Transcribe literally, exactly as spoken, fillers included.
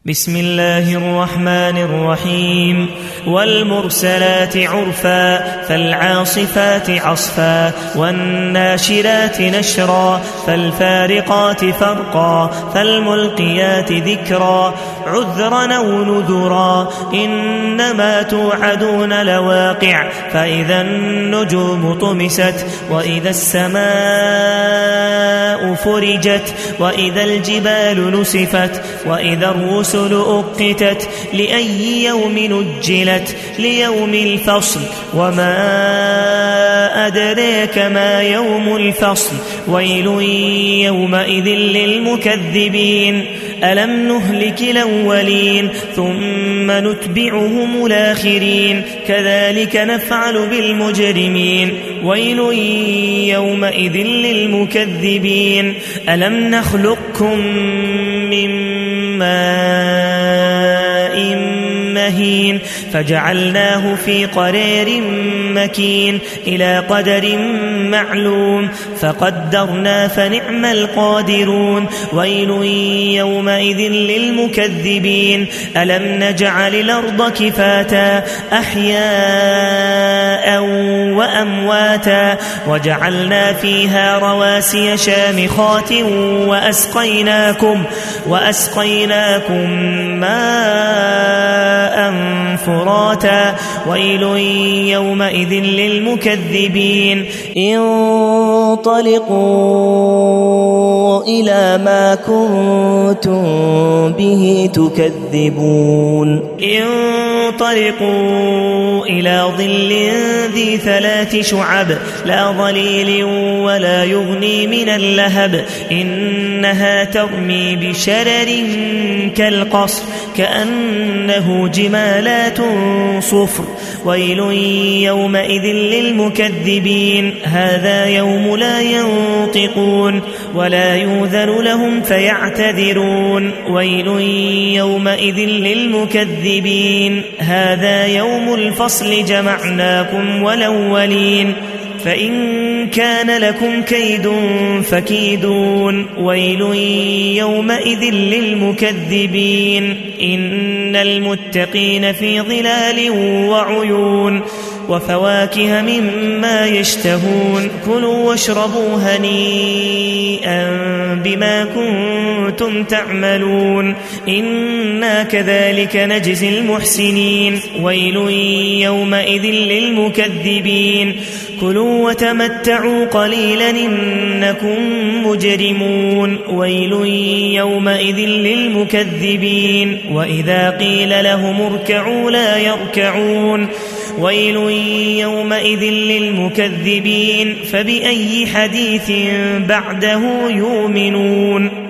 بسم الله الرحمن الرحيم والمرسلات عرفا فالعاصفات عصفا والناشرات نشرا فالفارقات فرقا فالملقيات ذكرا عذرا أو نذرا إنما توعدون لواقع فإذا النجوم طمست وإذا السماء فرجت وإذا الجبال نسفت وإذا الرسل أقتت لأي يوم نجلت ليوم الفصل وما أدريك ما يوم الفصل ويل يومئذ للمكذبين ألم نهلك الأولين ثم نتبعهم الآخرين كذلك نفعل بالمجرمين ويل يومئذ للمكذبين ألم نخلقكم من ماء مهين فجعلناه في قرير مكين إلى قدر معلوم فقدرنا فنعم القادرون ويل يومئذ للمكذبين ألم نجعل الأرض كفاتا أحياء وأمواتا وجعلنا فيها رواسي شامخات وأسقيناكم وأسقيناكم ماء فراتا ويل يومئذ للمكذبين انطلقوا إلى ما كنتم به تكذبون انطلقوا إلى ظل ذي ثلاث شعب لا ظليل ولا يغني من اللهب إنها ترمي بشرر كالقصر كأنه جمالات صفر ويل يومئذ للمكذبين هذا يوم لا ينطقون ولا يؤذن لهم فيعتذرون ويل يومئذ للمكذبين هذا يوم الفصل جمعناكم والأولين فإن كان لكم كيد فكيدون ويل يومئذ للمكذبين إن المتقين في ظلال وعيون وفواكه مما يشتهون كلوا واشربوا هنيئا بما كنتم تعملون إنا كذلك نجزي المحسنين ويل يومئذ للمكذبين كلوا وتمتعوا قليلا إنكم مجرمون ويل يومئذ للمكذبين وإذا قيل لهم اركعوا لا يركعون ويل يومئذ للمكذبين فبأي حديث بعده يؤمنون